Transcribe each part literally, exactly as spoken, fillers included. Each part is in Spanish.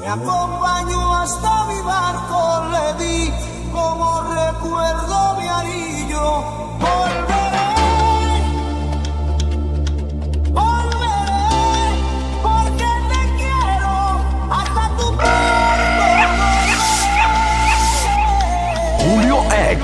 Me acompañó hasta mi barco, le di como recuerdo mi anillo. Volveré, volveré, porque te quiero hasta tu puerto. Julio X.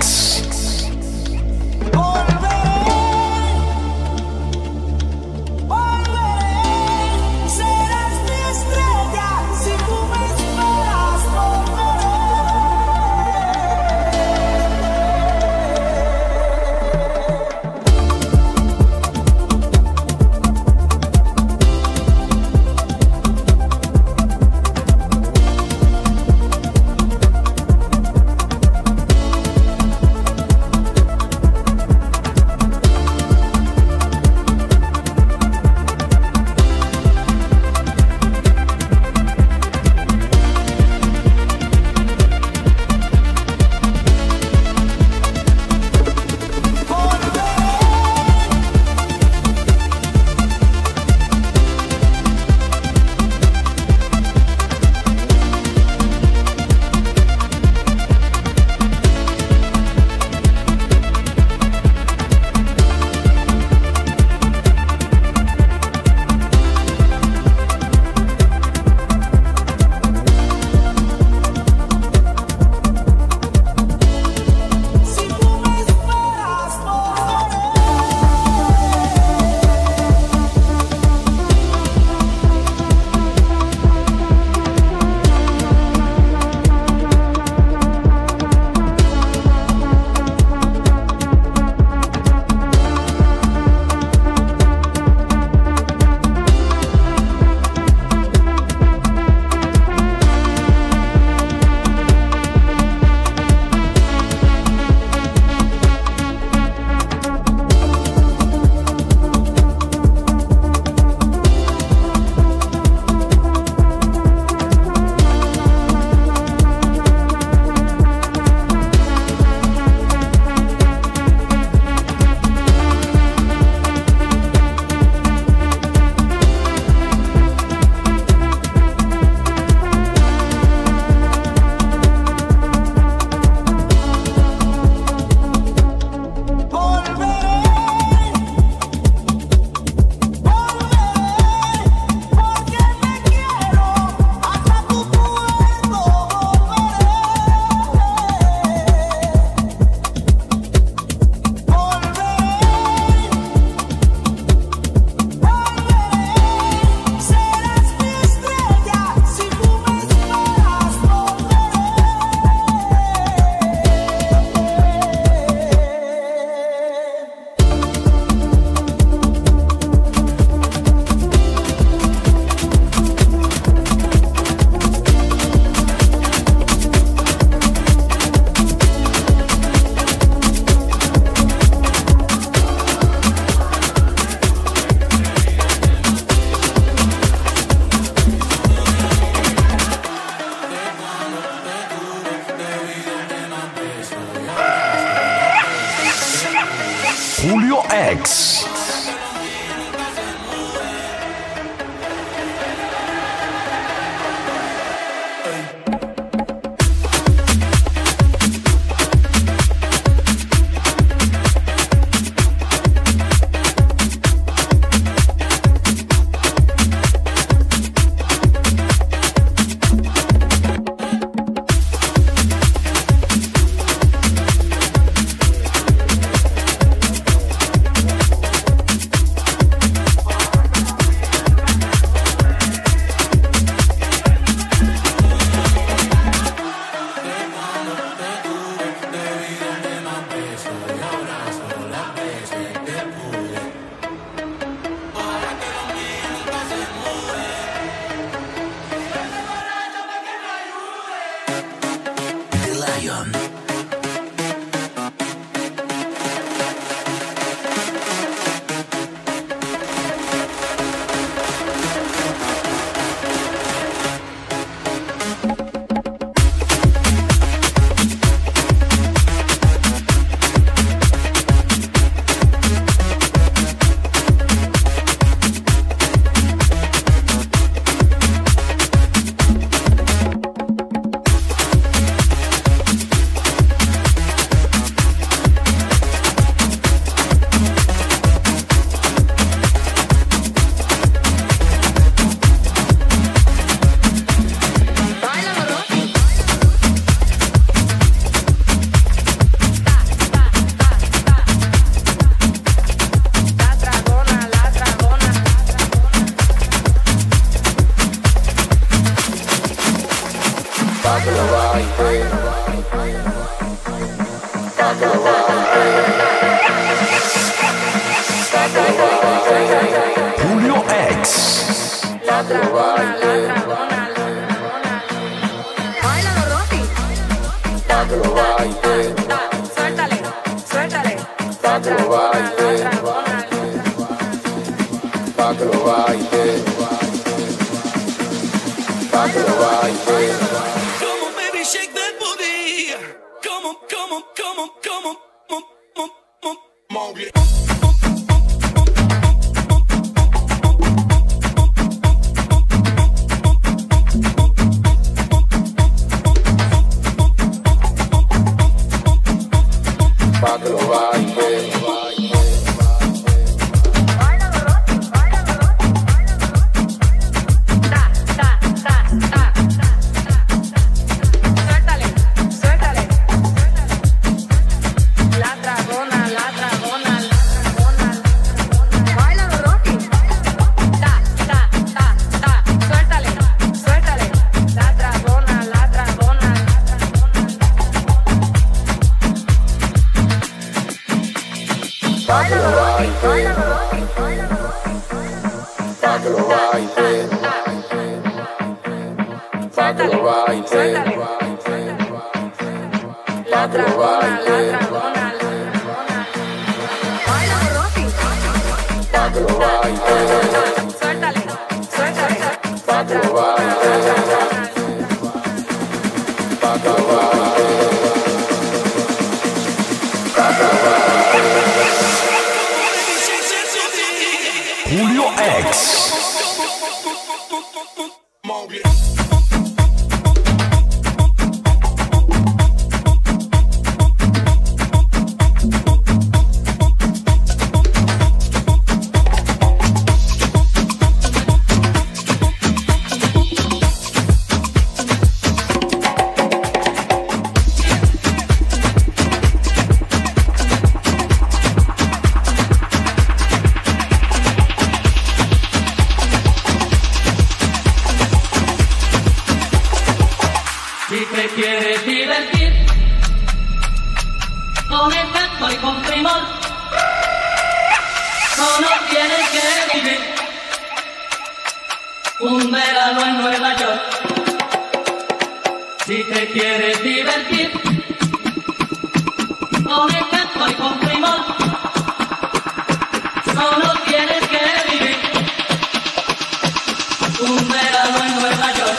Julio X. pa' que lo baile, pa' que lo baile, pa' que lo baile. Julio X. Pa' que lo baile, Báilalo, Rosy. pa' que lo baile, Suéltale, suéltale. pa' que lo baile, pa' que lo baile, pa' que lo baile. Come on, baby, shake that booty. Come on, come on, come on, come on, come on, come on, come on. Pa' que lo baile, Báilalo, Rosy. Báilalo, Rosy. Ta, ta, ta, ta. Suéltale, suéltale. La dragona, la dragona, la dragona. Báilalo, Rosy. Ta, ta, ta, ta. Suéltale, suéltale. La dragona, la dragona, la dragona. pa' que lo baile, Báilalo, Rosy. Báilalo, pa' que lo baile, pa' que lo baile, suéltale. pa' que lo baile, Báilalo, Rosy. pa' que lo baile, Suéltale, suéltale. pa' que lo baile, pa' que lo baile, pa' que lo baile. Julio X. Si te quieres divertir con efecto y con primor, solo tienes que vivir un verano en Nueva York. Si te quieres divertir con efecto y con primor, solo tienes que vivir un verano en Nueva York.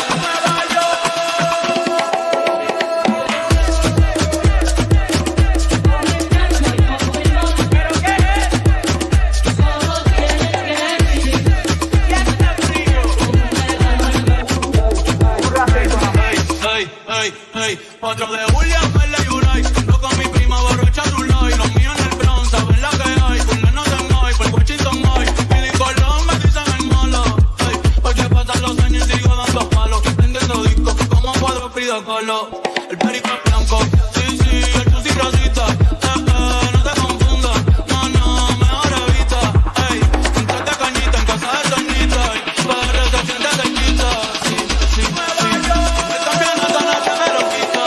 cuatro de julio, Perla y Uray. Ando con mi prima borracha Zulay. Los míos en el Bronx, saben la que hay. Por la no tengo hoy, por Washington hoy. Billy Colón me dicen el malo. Ey, porque pasan los años y sigo dando palos. Prendiendo discos como cuadro Frida Kahlo. El perico es blanco, sí, sí, el chusi rosita. Eh, eh, no te confundas, no, no, mejor evita. Ey, un traje de cañita en casa de Sonita. Para recepción de cerquita. Sí, sí, sí. Me cambian hasta la que me lo quita.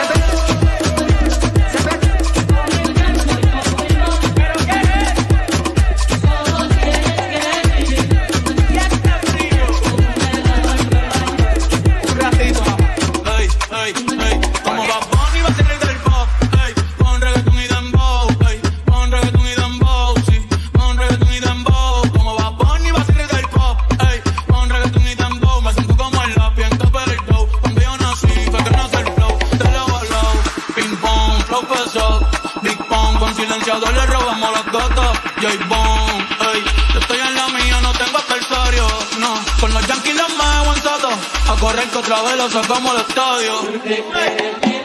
Ey, ey, ey, como Bad Bunny va a ser el del pop, ey, con reggaeton y dembow, ey, con reggaeton y dembow, sí, con reggaeton y dembow, como Bad Bunny va a ser el del pop, ey, con reggaeton y dembow, me siento como el lápiz en Capel y Dow, cuando yo nací, fue que nace el flow, de lado a lado, ping pong, flow pesado, big pong, con silenciador le robamos las gatas, J-Bone, ey, yo estoy en la mía, no tengo adversario, no, con los Yankees los me en Soto, a correr que otra vez lo sacamos al estadio. Ey.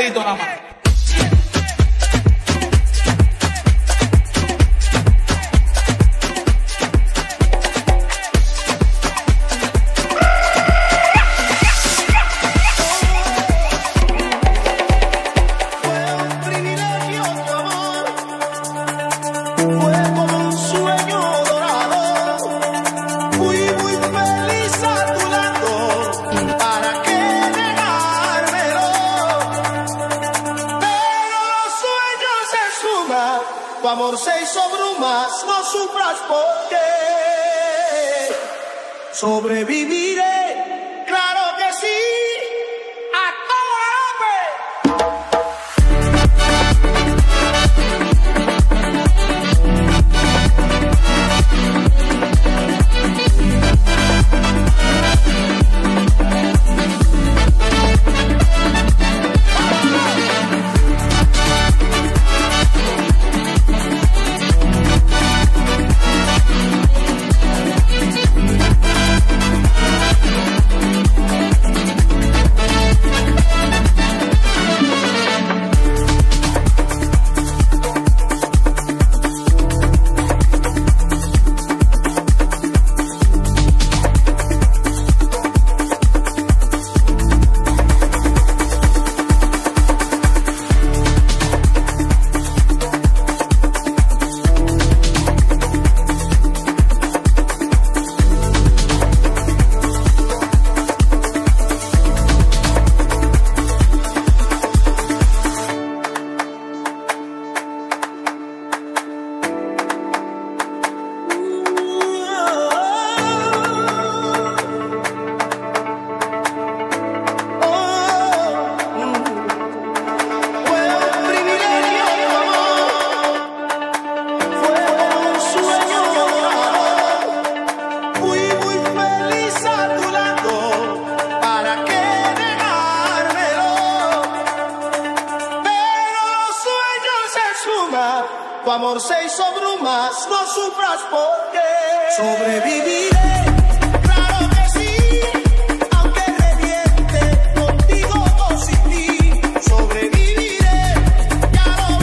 pedacito nada más. Tu amor se hizo brumas, no sufras porque sobreviviré, claro que sí, a todo tu amor se hizo brumas, no sufras porque sobreviviré, claro que sí, aunque reviente contigo o sin ti, sobreviviré, ya lo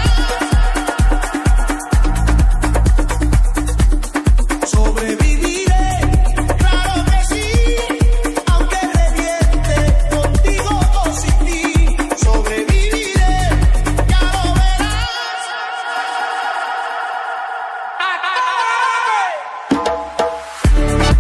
verás, sobreviviré, claro que sí, aunque reviente contigo o sin ti, sobreviviré, ya lo verás. Hey!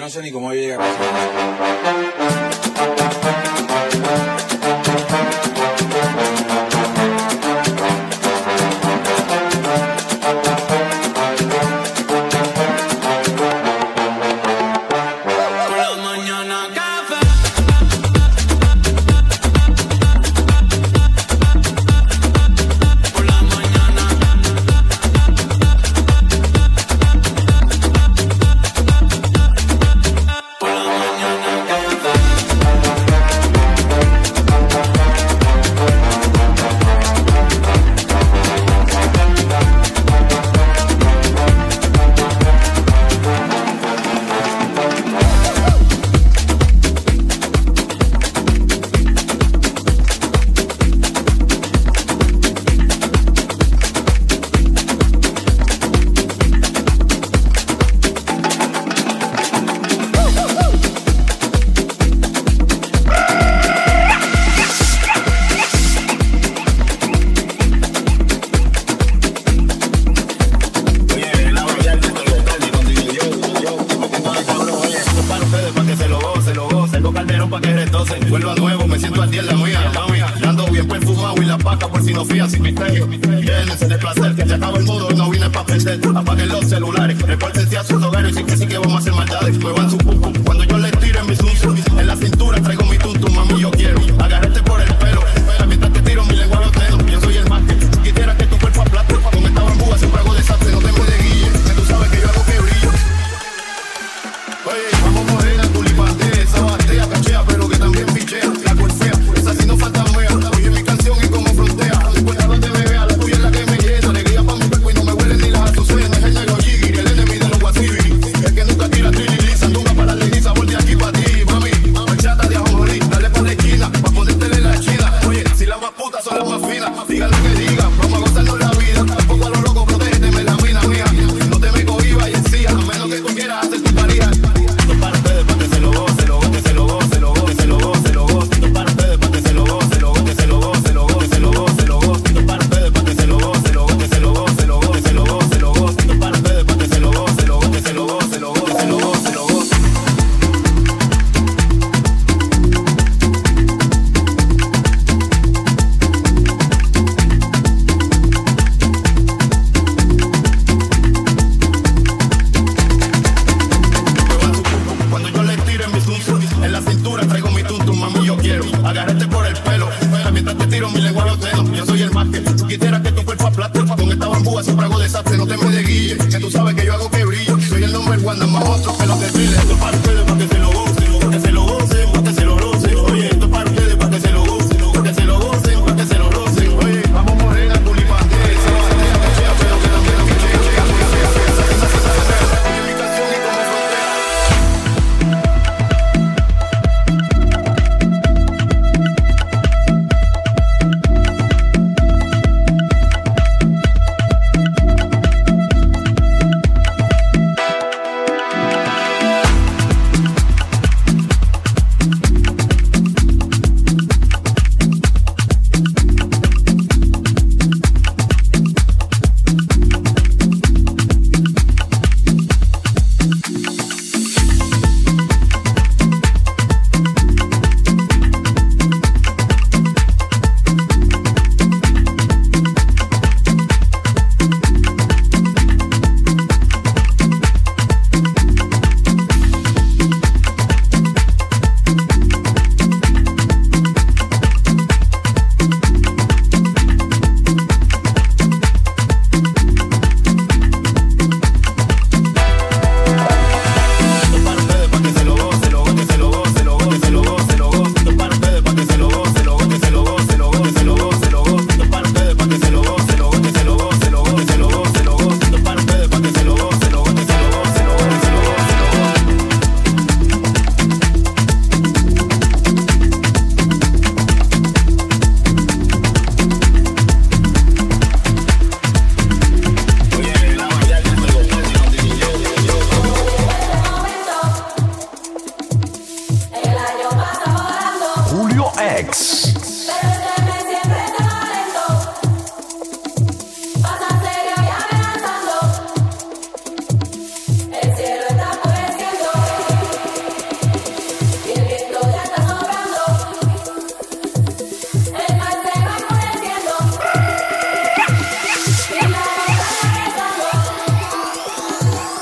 no sé ni cómo yo llegué a casa. Después de donde me vea, la tuya es la que me llena. Alegría pa' mi cuerpo y no me huele ni las azucenas.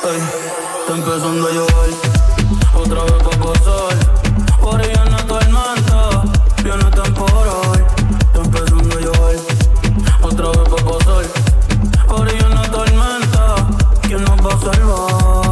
Ey, está empezando a llover, otra vez pa' pasar. Por ella no tormenta, viene temporal. Está empezando a llover, otra vez pa' pasar. Por ella no tormenta, ¿quién nos va a salvar?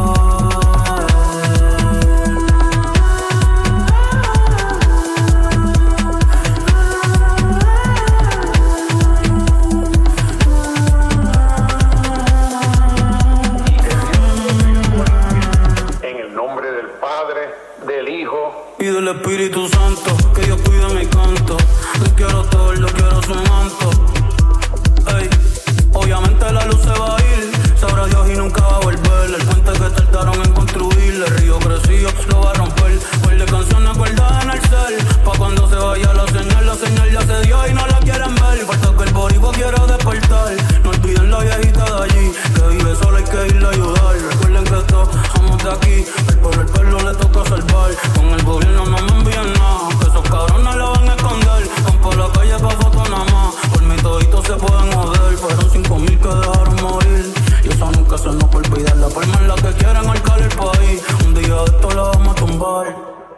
Y del Espíritu Santo, que Dios cuide mi canto. Lo quiero todo, lo quiero su manto. Ey, obviamente la luz se va a ir, sabrá Dios y nunca va a volver. El puente que tardaron en construir, el río crecido lo va a romper. Pues de canciones guardadas en el cel, pa' cuando se vaya la señal, la señal ya se dio y no la quieren ver. Falta que el boricua quiera despertar, no olviden la viejita de allí, que vive sola, hay que irle a ayudar. Recuerden que todos somos de aquí, el por el pelo le toca salvar. Con el gobierno no me envían nada, que esos cabrones la van a esconder. Van por la calle pa' foto nada más, por mi toditos se pueden joder. Fueron cinco mil que dejaron morir, y eso nunca se nos puede olvidar. La forma en la que quieren arcar el país, un día de esto la vamos a tumbar.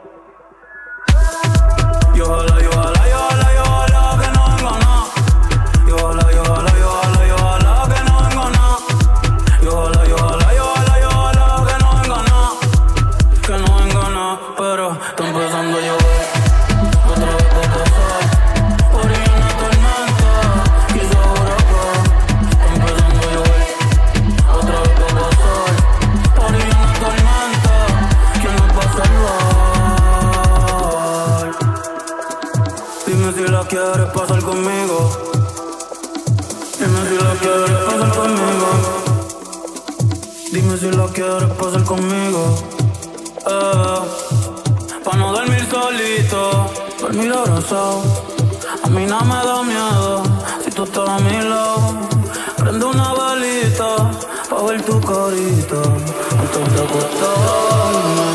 Y ojalá, y ojalá, y ojalá, y ojalá que no venga nada. Y ojalá, y ojalá, y ojalá, y ojalá que no venga nada. Y ojalá, y ojalá, y ojalá, y ojalá que no venga nada. Que no venga nada, pero está empezando a llover, otra vez pa' pasar. Por ahí una tormenta, quizá huracán. Está empezando a llover, otra vez pa' pasar. Por ahí una tormenta, ¿quién nos va a salvar? Dime si la quieres pasar conmigo. Dime si la quieres pasar conmigo. Dime si la quieres pasar conmigo. Eh, pa' no dormir solito, dormir abrazado. A mí no me da miedo si tú estás a mi lado. Prende una velita pa' ver tu carita antes de acostarme.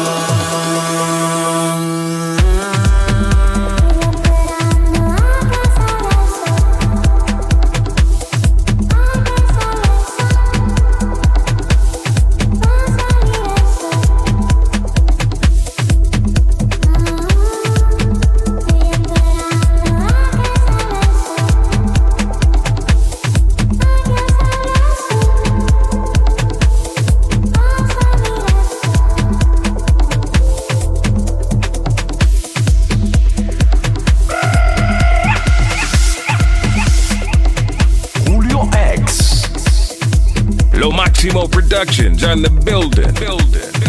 Lo Máximo Productions on the building. building.